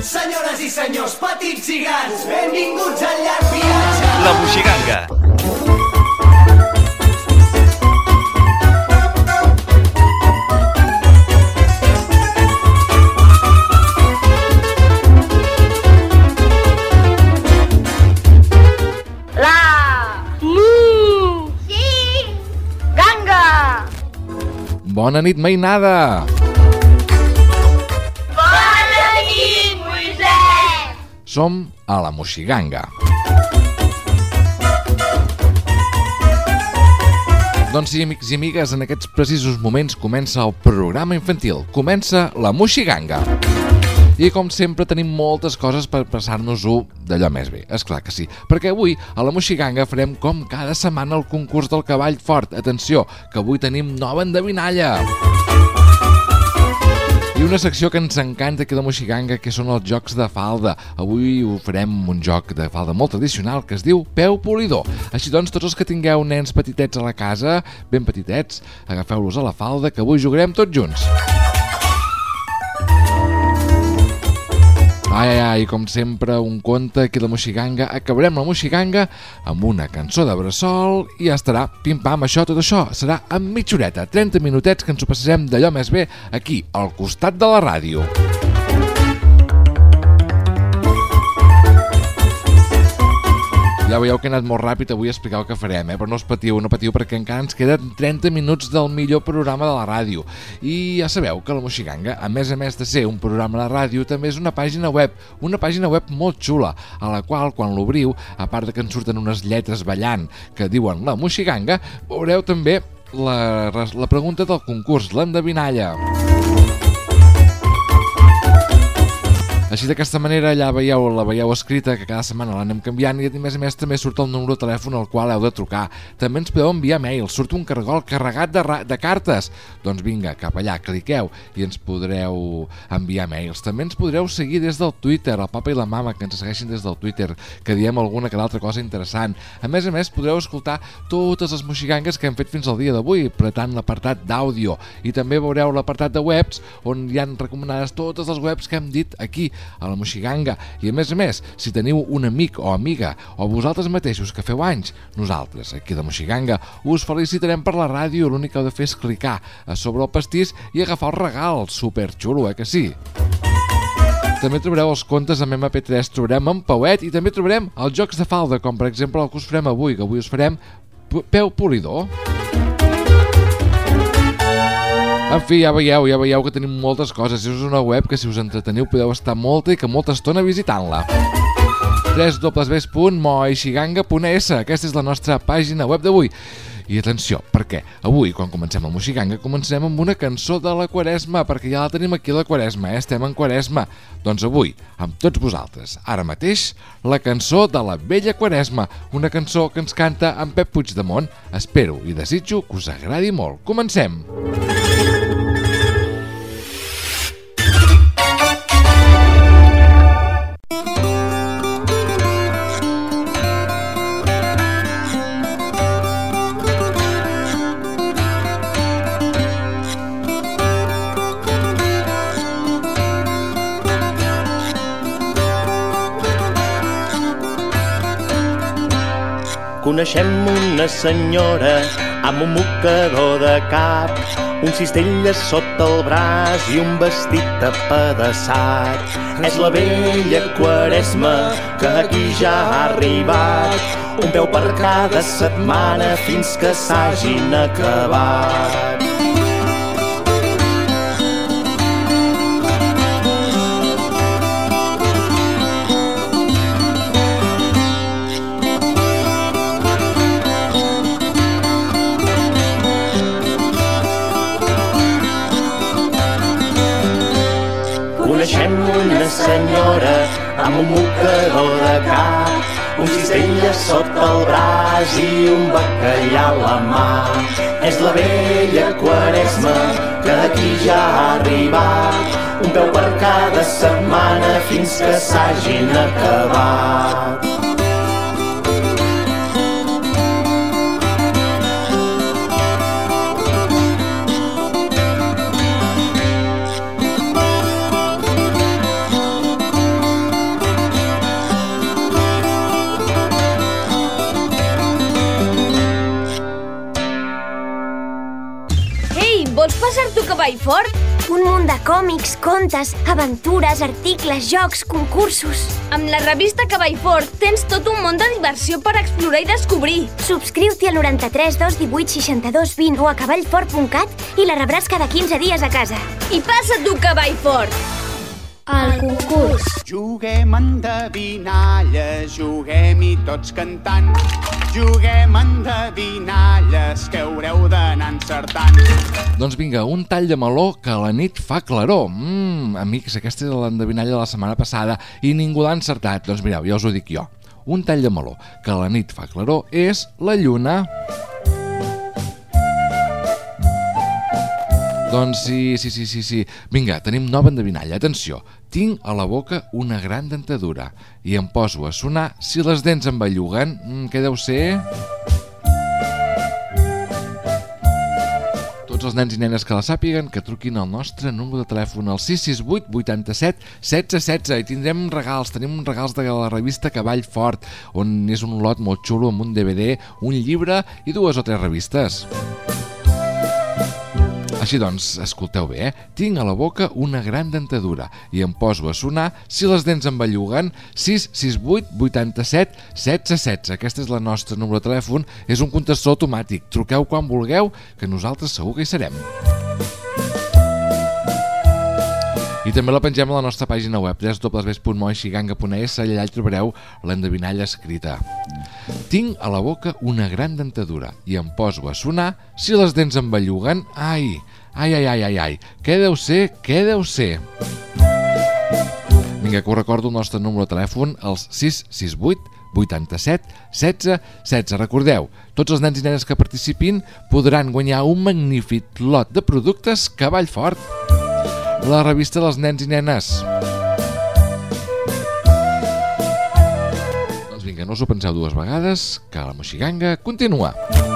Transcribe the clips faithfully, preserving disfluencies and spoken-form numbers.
Senyores i senyors, petits i grans, benvinguts al llarg viatge. La Moixiganga. Bona nit, mainada! Bona nit, Moisès! Som a la Moixiganga. Doncs sí, amics i amigues, en aquests precisos moments comença el programa infantil. Comença la Moixiganga. I com sempre tenim moltes coses per passar-nos-ho d'allò més bé, és clar que sí, perquè avui a la Moixiganga farem com cada setmana el concurs del cavall fort. Atenció, que avui tenim nova endevinalla! I una secció que ens encanta aquí a la Moixiganga, que són els jocs de falda. Avui ho farem un joc de falda molt tradicional que es diu peu polidor. Així doncs, tots els que tingueu nens petitets a la casa, ben petitets, agafeu-los a la falda, que avui jugarem tots junts. Ai, ai, ai, com sempre, un conte aquí a la Moixiganga. Acabarem la Moixiganga amb una cançó de bressol i ja estarà pim-pam, això, tot això. Serà en mitja horeta, trenta minutets que ens ho passarem d'allò més bé aquí, al costat de la ràdio. Ja veieu que he anat molt ràpid avui a explicar el que farem, eh? Però no us patiu, no patiu, perquè encara ens queden trenta minuts del millor programa de la ràdio. I ja sabeu que la Moixiganga, a més a més de ser un programa de ràdio, també és una pàgina web, una pàgina web molt xula, a la qual, quan l'obriu, a part de que ens surten unes lletres ballant que diuen la Moixiganga, veureu també la, la pregunta del concurs, l'endevinalla. Així d'aquesta manera ja veieu, la veieu escrita, que cada setmana l'anem canviant, i a més a més també surt el número de telèfon al qual heu de trucar. També ens podeu enviar mails, surt un cargol carregat de, de cartes. Doncs vinga, cap allà, cliqueu i ens podreu enviar mails. També ens podreu seguir des del Twitter, el papa i la mama, que ens segueixin des del Twitter, que diem alguna que l'altra cosa interessant. A més a més, podreu escoltar totes les moixigangues que hem fet fins al dia d'avui, apretant l'apartat d'àudio, i també veureu l'apartat de webs, on hi han recomanades totes les webs que hem dit aquí, a la Moixiganga. I a més a més, si teniu un amic o amiga o vosaltres mateixos que feu anys, nosaltres aquí a la Moixiganga us felicitarem per la ràdio. L'únic que heu de fer és clicar a sobre el pastís i agafar el regal, superxulo, eh que sí? També trobareu els contes amb ema pe tres, trobarem en Pauet i també trobarem els jocs de falda, com per exemple el que us farem avui, que avui us farem peu polidor. En fi, ja veieu, ja veieu que tenim moltes coses. És una web que si us entreteniu podeu estar molta i que molta estona visitant-la. w w w punt moixiganga punt e s. Aquesta és la nostra pàgina web d'avui. I atenció, perquè avui, quan comencem el Moixiganga, començarem amb una cançó de la Quaresma, perquè ja la tenim aquí la Quaresma, eh? Estem en Quaresma. Doncs avui, amb tots vosaltres, ara mateix, la cançó de la vella Quaresma, una cançó que ens canta en Pep Puigdemont. Espero i desitjo que us agradi molt. Comencem! Coneixem una senyora amb un mocador de cap, un cistell a sota el braç i un vestit apedaçat. És la vella Quaresma que aquí ja ha arribat, un peu per cada setmana fins que s'hagin acabat. Coneixem una senyora amb un mocador de cap, un cistell a sota el braç i un bacallà a la mà. És la vella Quaresma que aquí ja ha arribat, un peu per cada setmana fins que s'hagin acabat. Vallfort? Un munt de còmics, contes, aventures, articles, jocs, concursos. Amb la revista Cavallfort tens tot un món de diversió per explorar i descobrir. Subscriu-t'hi al noranta-tres dos divuit seixanta-dos vint o a cavallfort punt cat i la rebràs cada quinze dies a casa. I passa tu, Cavallfort! El concurs. Juguem a endevinalles, juguem-hi tots cantant. Juguem a endevinalles que haureu d'anar encertant. Doncs vinga, un tall de meló que a la nit fa claror. Mmm, amics, aquesta és l'endevinalla de la setmana passada i ningú l'ha encertat. Doncs mireu, ja us ho dic jo. Un tall de meló que a la nit fa claror és la lluna. Doncs sí, sí, sí, sí, sí. Vinga, tenim nova endevinalla. Atenció, tinc a la boca una gran dentadura i em poso a sonar si les dents em belluguen. Mm, què deu ser? Tots els nens i nenes que la sàpiguen, que truquin al nostre número de telèfon al sis sis vuit vuitanta-set setze setze i tindrem regals. Tenim regals de la revista Cavallfort, on és un lot molt xulo amb un D V D, un llibre i dues o tres revistes. Així doncs, escolteu bé, eh? Tinc a la boca una gran dentadura i em poso a sonar si les dents em belluguen. Sis sis vuit vuitanta-set setze setze. Aquest és el nostre número de telèfon. És un contestador automàtic. Truqueu quan vulgueu, que nosaltres segur que hi serem. I també la pengem a la nostra pàgina web w w w punt moixiganga punt e s i allà hi trobareu l'endevinalla escrita. Tinc a la boca una gran dentadura i em poso a sonar si les dents em belluguen. Ai, ai, ai, ai, ai, ai. Què deu ser? Què deu ser? Vinga, que us recordo el nostre número de telèfon, els sis sis vuit vuitanta-set setze setze. Recordeu, tots els nens i nenes que participin podran guanyar un magnífic lot de productes Cavallfort, la revista dels nens i nenes. Doncs vinga, no us ho penseu dues vegades, que la Moixiganga continua.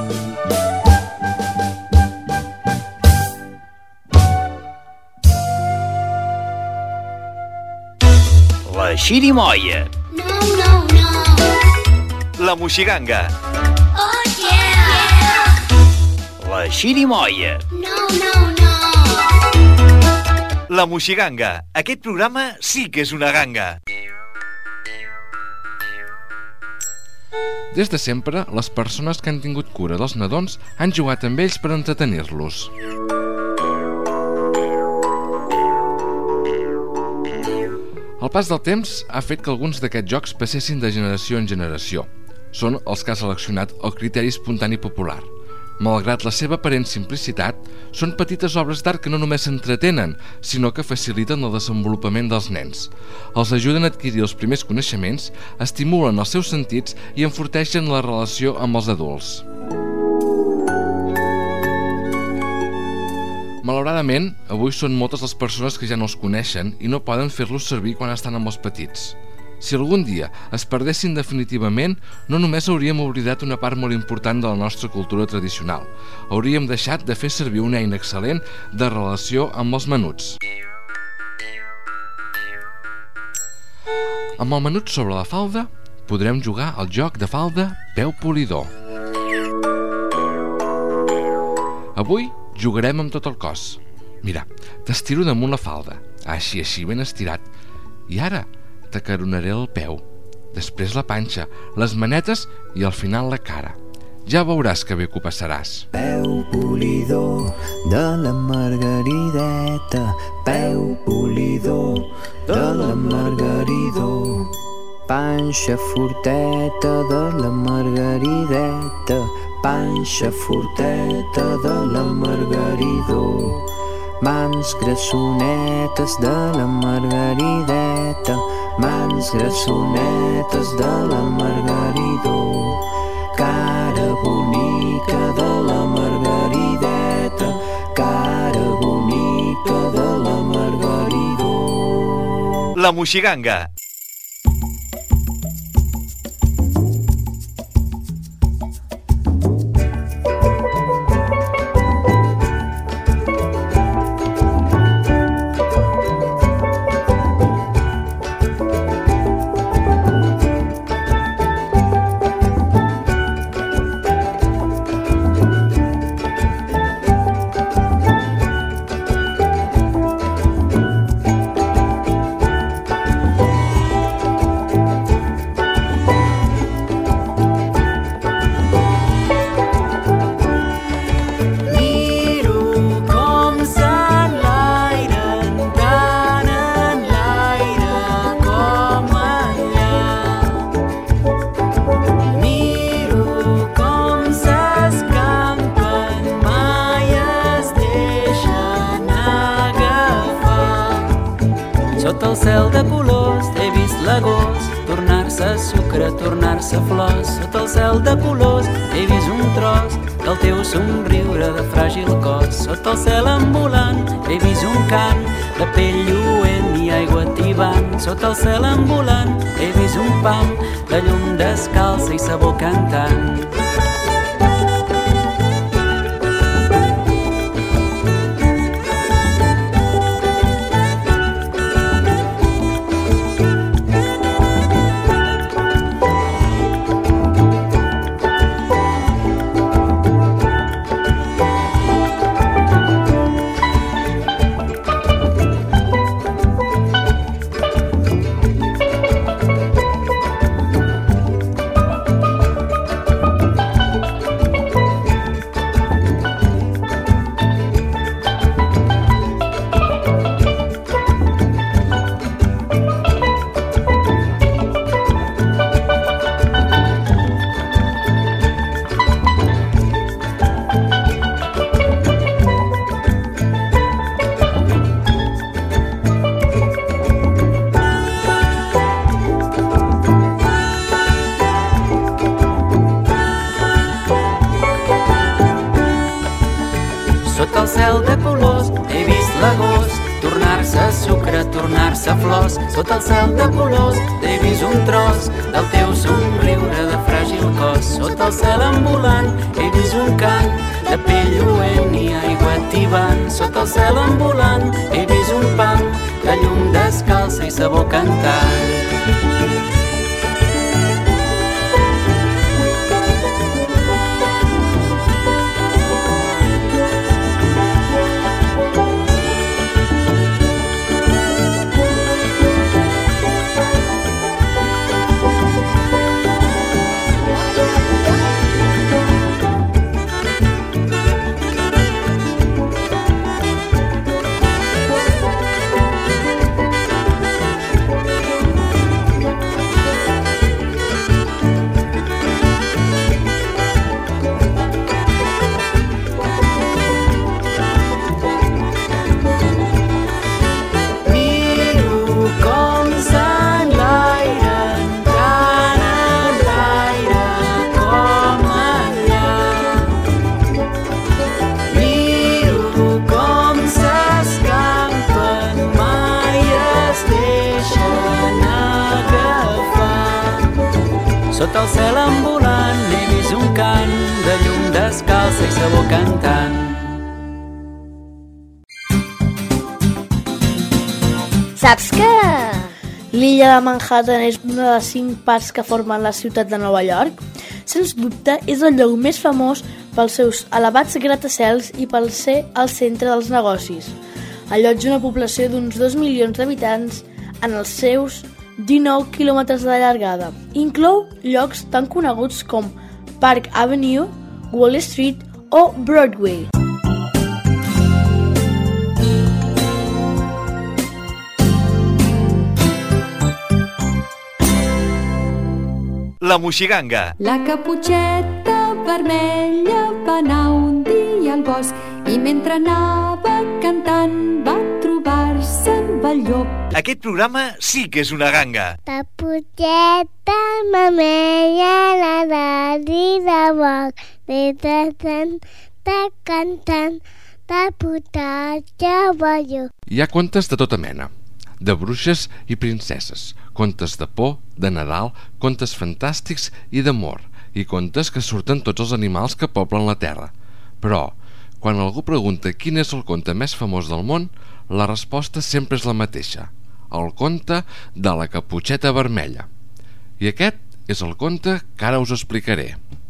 La xirimoia. No, no, no. La moixiganga. Oh, yeah. La xirimoia. No, no, no. La moixiganga. Aquest programa sí que és una ganga. Des de sempre, les persones que han tingut cura dels nadons han jugat amb ells per entretenir-los. El pas del temps ha fet que alguns d'aquests jocs passessin de generació en generació. Són els que ha seleccionat el criteri espontani popular. Malgrat la seva aparent simplicitat, són petites obres d'art que no només s'entretenen, sinó que faciliten el desenvolupament dels nens. Els ajuden a adquirir els primers coneixements, estimulen els seus sentits i enforteixen la relació amb els adults. Malauradament, avui són moltes les persones que ja no els coneixen i no poden fer-los servir quan estan amb els petits. Si algun dia es perdessin definitivament, no només hauríem oblidat una part molt important de la nostra cultura tradicional. Hauríem deixat de fer servir una eina excel·lent de relació amb els menuts. Amb el menut sobre la falda, podrem jugar al joc de falda peu polidor. Avui jugarem amb tot el cos. Mira, t'estiro damunt la falda, així, així, ben estirat. I ara t'acaronaré el peu, després la panxa, les manetes i al final la cara. Ja veuràs que bé que ho passaràs. Peu polidor de la Margarideta, peu polidor de la Margaridor. Panxa forteta de la Margarideta, panxa forteta de la Margaridor. Mans grassonetes de la Margarideta, mans grassonetes de la Margaridor. Cara bonica de la Margarideta, cara bonica de la Margaridor. La moixiganga. Sota el cel de colors he vist l'agost tornar-se sucre, tornar-se flors. Sota el cel de colors he vist un tros del teu somriure de fràgil cos. Sota el cel ambulant he vist un cant de pell lluent i aigua tibant. Sota el cel ambulant he vist un pam de llum descalça i sabor cantant. Sota el cel de colors he vist l'agost tornar-se sucre, tornar-se flors. Sota el cel de colors he vist un tros del teu somriure de fràgil cos. Sota el cel ambulant he vist un cant de pell lluent i aigua tibant. Sota el cel ambulant he vist un pam de llum descalça i sabor cantant. Sota el cel ambulant he vist un cant de llum descalça i sabor cantant. Saps que l'illa de Manhattan és una de les cinc parts que formen la ciutat de Nova York? Sens dubte, és el lloc més famós pels seus elevats gratacels i pel ser el centre dels negocis. Allotja una població d'uns dos milions d'habitants en els seus dinou quilòmetres de llargada. Inclou llocs tan coneguts com Park Avenue, Wall Street o Broadway. La moixiganga. La Caputxeta Vermella va anar un dia al bosc i mentre anava cantant va trobar-se amb el llop. Aquest programa sí que és una ganga. Caputxeta Vermella la dari de boc, de tant, de cantant, de putatge ballo. Hi ha contes de tota mena, de bruixes i princeses, contes de por, de Nadal, contes fantàstics i d'amor, i contes que surten tots els animals que poblen la terra. Però, quan algú pregunta quin és el conte més famós del món, la resposta sempre és la mateixa: el conte de la Caputxeta Vermella. I aquest és el conte que ara us explicaré.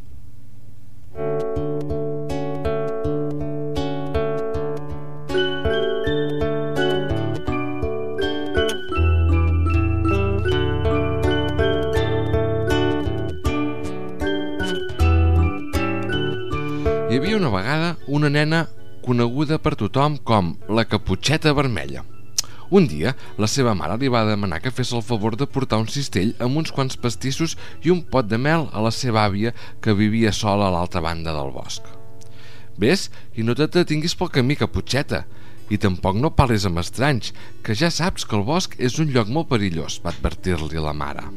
Hi havia una vegada una nena coneguda per tothom com la Caputxeta Vermella. Un dia, la seva mare li va demanar que fes el favor de portar un cistell amb uns quants pastissos i un pot de mel a la seva àvia, que vivia sola a l'altra banda del bosc. Ves i no te detinguis pel camí, Caputxeta, I tampoc no parlis amb estranys, que ja saps que el bosc és un lloc molt perillós, va advertir-li la mare.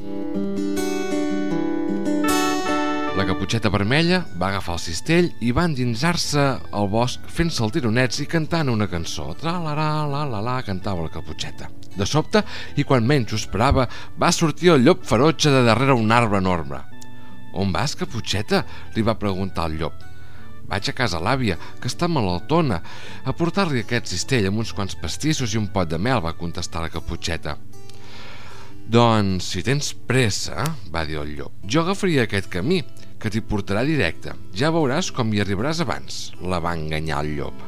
La Caputxeta Vermella va agafar el cistell i va endinsar-se al bosc fent-se el tironets i cantant una cançó. Tra-la-la-la-la-la, cantava la Caputxeta. De sobte, i quan menys ho esperava, va sortir el llop ferotge de darrere un arbre enorme. «On vas, Caputxeta?», li va preguntar el llop. «Vaig a casa l'àvia, que està malaltona, a portar-li aquest cistell amb uns quants pastissos i un pot de mel», va contestar la Caputxeta. «Doncs, si tens pressa», va dir el llop, «jo agafaria aquest camí, que t'hi portarà directe. Ja veuràs com hi arribaràs abans», la va enganyar el llop.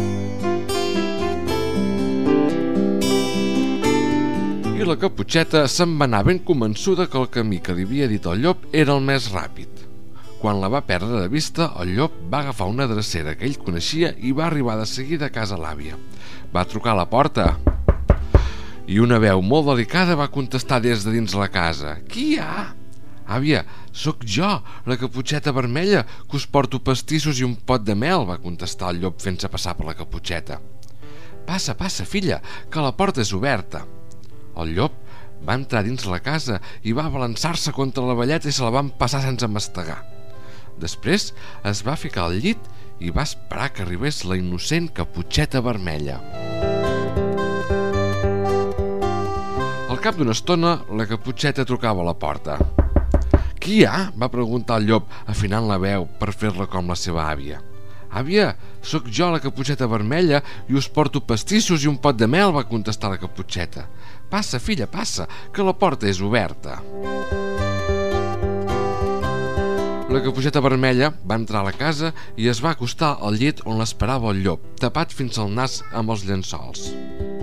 I la Caputxeta se'n va anar ben convençuda que el camí que li havia dit el llop era el més ràpid. Quan la va perdre de vista, el llop va agafar una drecera que ell coneixia i va arribar de seguida a casa l'àvia. Va trucar a la porta i una veu molt delicada va contestar des de dins la casa. «Qui hi ha?» «Àvia, sóc jo, la Caputxeta Vermella, que us porto pastissos i un pot de mel», va contestar el llop fent-se passar per la Caputxeta. «Passa, passa, filla, que la porta és oberta». El llop va entrar dins la casa i va balançar-se contra la velleta i se la van passar sense mastegar. Després es va ficar al llit i va esperar que arribés la innocent Caputxeta Vermella. Al cap d'una estona, la Caputxeta trucava a la porta. «Qui hi ha?», va preguntar el llop, afinant la veu per fer-la com la seva àvia. «Àvia, sóc jo, la Caputxeta Vermella, i us porto pastissos i un pot de mel», va contestar la Caputxeta. «Passa, filla, passa, que la porta és oberta». La Caputxeta Vermella va entrar a la casa i es va acostar al llit on l'esperava el llop, tapat fins al nas amb els llençols.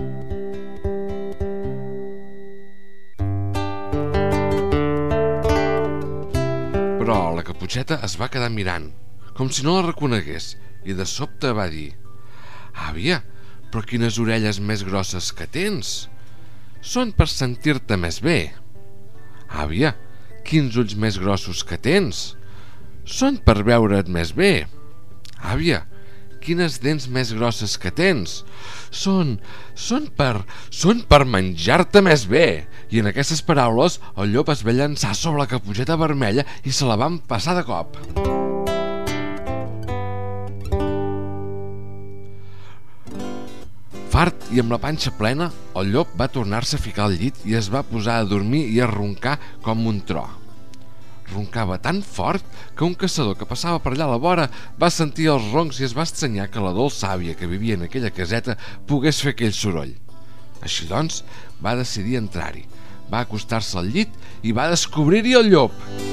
Però la Caputxeta es va quedar mirant, com si no la reconegués, i de sobte va dir: «Àvia, però quines orelles més grosses que tens! Són per sentir-te més bé». «Àvia, quins ulls més grossos que tens! Són per veure't més bé». «Àvia, quines dents més grosses que tens! Són... són per... són per menjar-te més bé». I en aquestes paraules el llop es va llançar sobre la Caputxeta Vermella i se la van passar de cop. Fart i amb la panxa plena, el llop va tornar-se a ficar al llit i es va posar a dormir i a roncar com un tro. Roncava tan fort que un caçador que passava per allà a la vora va sentir els roncs i es va estranyar que la dolça àvia que vivia en aquella caseta pogués fer aquell soroll. Així doncs, va decidir entrar-hi, va acostar-se al llit i va descobrir-hi el llop.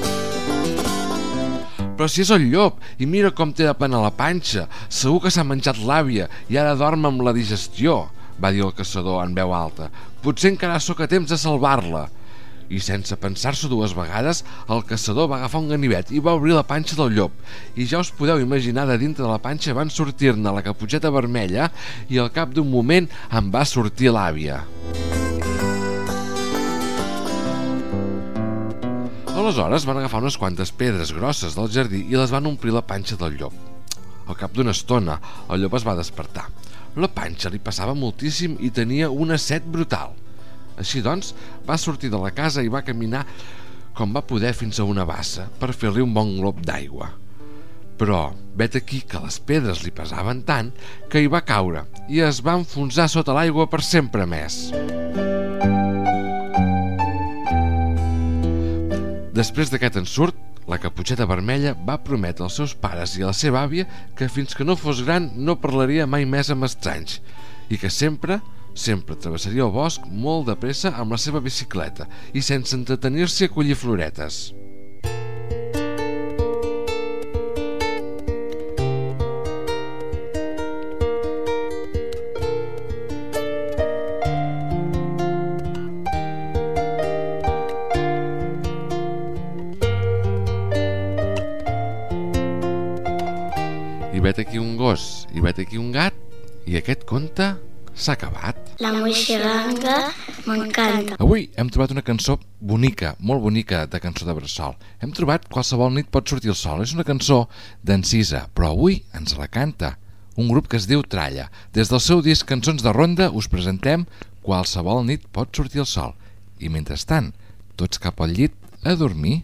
«Però si és el llop, i mira com té de plena la panxa, segur que s'ha menjat l'àvia i ara dorm amb la digestió», va dir el caçador en veu alta. «Potser encara sóc a temps de salvar-la». I sense pensar-s'ho dues vegades, el caçador va agafar un ganivet i va obrir la panxa del llop. I ja us podeu imaginar, de dintre de la panxa van sortir-ne la Caputxeta Vermella i al cap d'un moment en va sortir l'àvia. Aleshores van agafar unes quantes pedres grosses del jardí i les van omplir la panxa del llop. Al cap d'una estona, el llop es va despertar. La panxa li passava moltíssim i tenia una set brutal. Així doncs, va sortir de la casa i va caminar com va poder fins a una bassa per fer-li un bon glop d'aigua. Però vet aquí que les pedres li pesaven tant que hi va caure i es va enfonsar sota l'aigua per sempre més. Després d'aquest ensurt, la Caputxeta Vermella va prometre als seus pares i a la seva àvia que fins que no fos gran no parlaria mai més amb estranys i que sempre, sempre travessaria el bosc molt de pressa amb la seva bicicleta i sense entretenir-s'hi a collir floretes. I vet aquí un gos, i vet aquí un gat, i aquest conte s'ha acabat. La moixiganga m'encanta. Avui hem trobat una cançó bonica, molt bonica, de cançó de bressol. Hem trobat Qualsevol nit pot sortir el sol. És una cançó d'Encisa, però avui ens la canta un grup que es diu Tralla. Des del seu disc Cançons de Ronda us presentem Qualsevol nit pot sortir el sol. I mentrestant, tots cap al llit a dormir.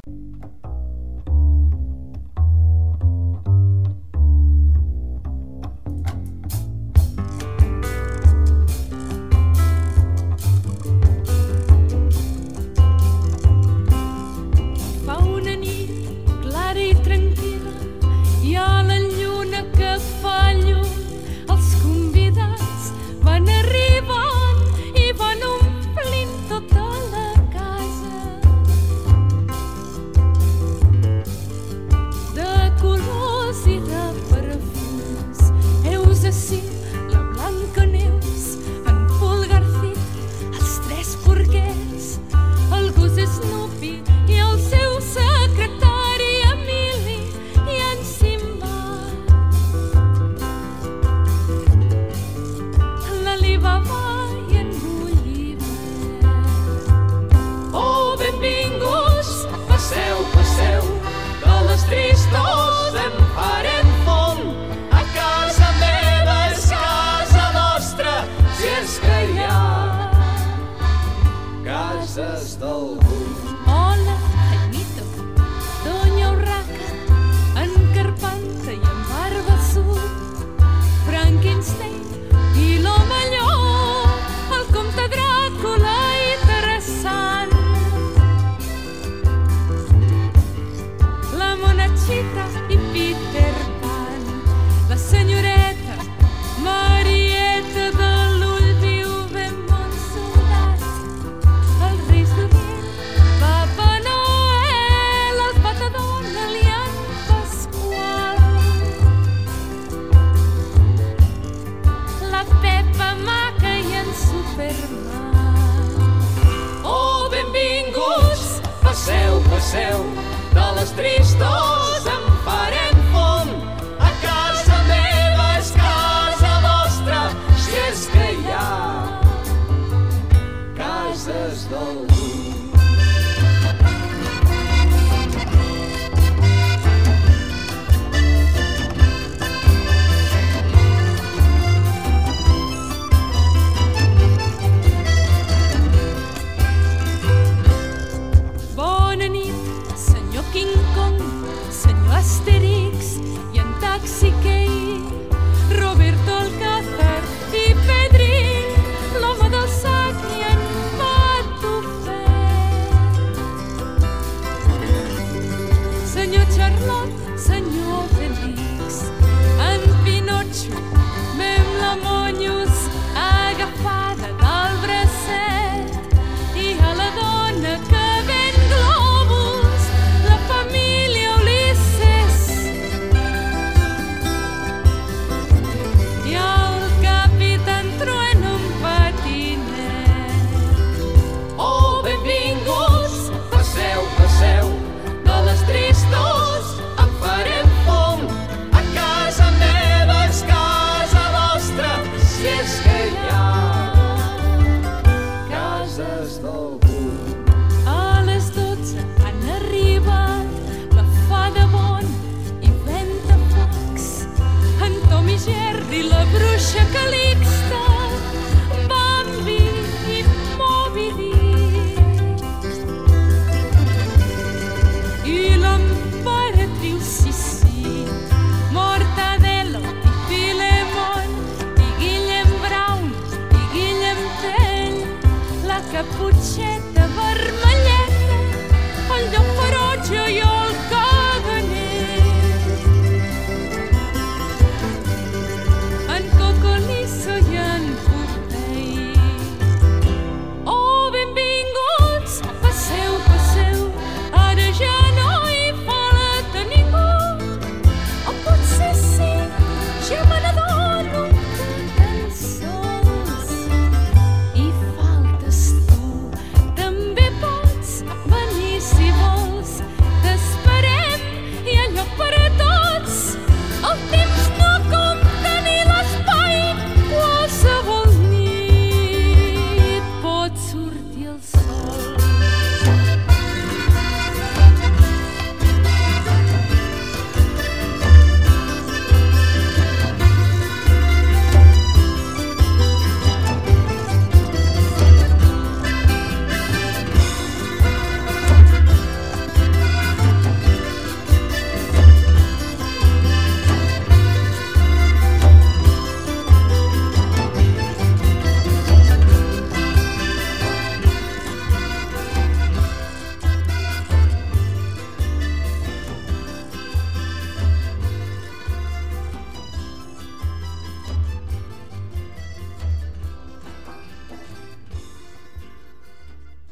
Si vols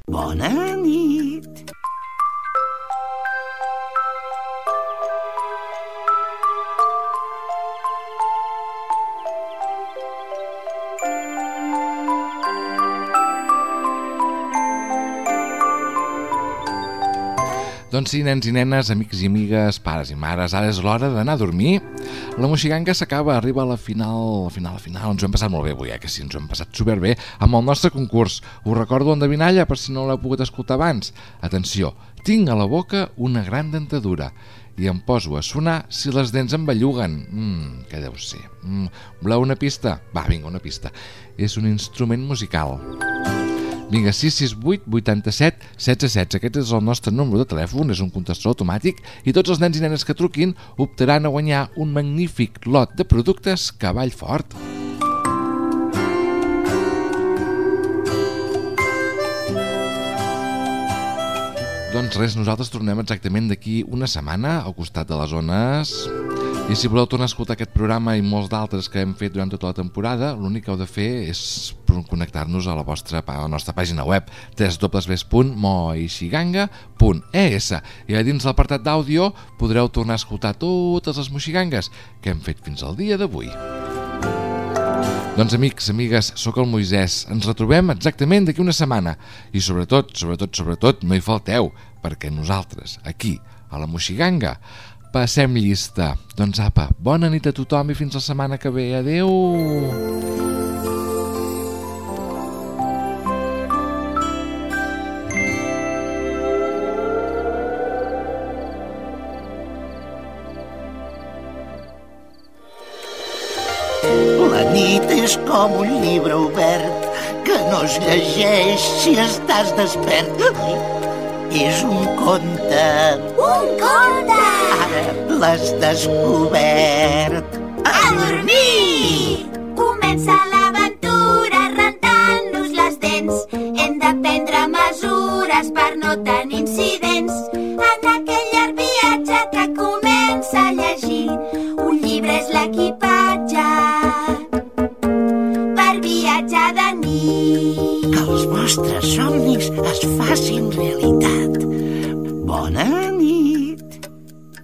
Bona nit. Doncs sí, nens i nenes, amics i amigues, pares i mares, ara és l'hora d'anar a dormir. La Moixiganga s'acaba, arriba a la final, a la final, a la final. Ens ho hem passat molt bé avui, eh? Que sí, ens ho hem passat superbé amb el nostre concurs. Us recordo endevinalla per si no l'heu pogut escoltar abans. Atenció, tinc a la boca una gran dentadura i em poso a sonar si les dents em belluguen. Mmm, què deu ser? Mm, voleu una pista? Va, vinga, una pista. És un instrument musical. Vinga, sis sis vuit vuitanta-set setze setze. Aquest és el nostre número de telèfon, és un contestador automàtic i tots els nens i nenes que truquin optaran a guanyar un magnífic lot de productes Cavall Fort. Doncs res, nosaltres tornem exactament d'aquí una setmana al costat de les ones. I si voleu tornar a escoltar aquest programa i molts d'altres que hem fet durant tota la temporada, l'únic que heu de fer és connectar-nos a la, vostra, a la nostra pàgina web w w w punt moixiganga punt e s i a dins l'apartat d'àudio podreu tornar a escoltar totes les moixigangues que hem fet fins al dia d'avui. Doncs amics, amigues, sóc el Moisès. Ens retrobem exactament d'aquí una setmana. I sobretot, sobretot, sobretot, no hi falteu, perquè nosaltres, aquí, a la Moixiganga, passem llista. Doncs apa, bona nit a tothom i fins la setmana que ve. Adeu! La nit és com un llibre obert que no es llegeix si estàs despert. És un conte. Un conte! Ara l'has descobert. A dormir! Comença l'aventura rentant-nos les dents. Hem de prendre mesures per no tenir incidents. En aquell llarg viatge que comença a llegir, un llibre és l'equipatge per viatjar de nit. Que els vostres somnis es facin realitat.